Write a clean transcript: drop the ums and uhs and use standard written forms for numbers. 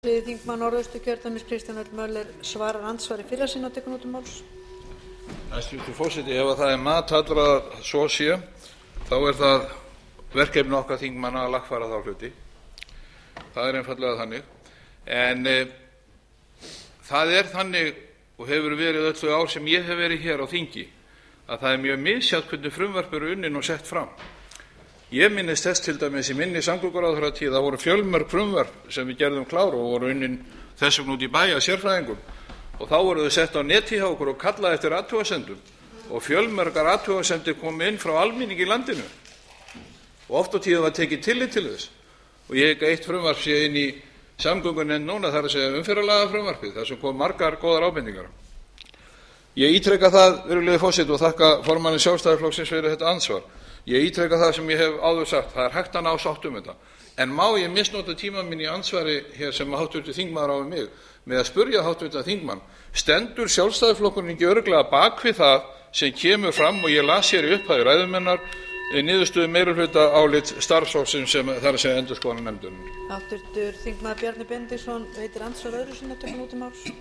þriðji þingmaður norðausturkjördæmis Kristján L Möller svarar andsvari fyrra sinna og tekur nú til máls. Hæstvirtur forseti, ef það er mat allra að svo sé, þá er það verkefni okkar þingmanna að lagfæra þá hluti. Það er einfaldlega þannig. En það er þannig og hefur verið öll þau ár sem ég hef verið hér á þingi að það er mjög misjafnt hvernig frumvörp eru unnin og sett fram. Ég minnist þess til dæmis í minni samgönguráðherratíð, það voru fjölmörg frumvörp sem við gerðum klár og voru unnin þess vegna út í bæ af sérfræðingum og þá voru þau sett á netið hjá okkur og kallað eftir athugasemdum og fjölmörgar athugasemdir komu inn frá almenningi í landinu og oft á tíðum var tekið tillit til þess og ég hygg að eitt frumvarp sé inn í samgöngunefnd núna, það er að segja umferðarlagafrumvarpið, þar sem kom margar góðar ábendingar. Ég ítreka það, virðulegi forseti, og þakka formanni Sjálfstæðisflokksins fyrir þetta andsvar. Ég ítreka það sem ég hef áður sagt, það er hægt að ná sátt um þetta. En má ég misnota tíma minn í andsvari hér sem háttvirtur þingmaður á við mig með að spurja háttvirtan þingmann, stendur Sjálfstæðisflokkurinn ekki örugglega bak við það sem kemur fram og ég las hér í upphæði ræðu minnar niðurstöðu meirihluta álits starfshópsins sem það er að segja endurskoðunarnefndarinnar. Háttvirtur þingmaður Bjarni Benediktsson veitir andsvar öðru sinni og tekur nú til máls.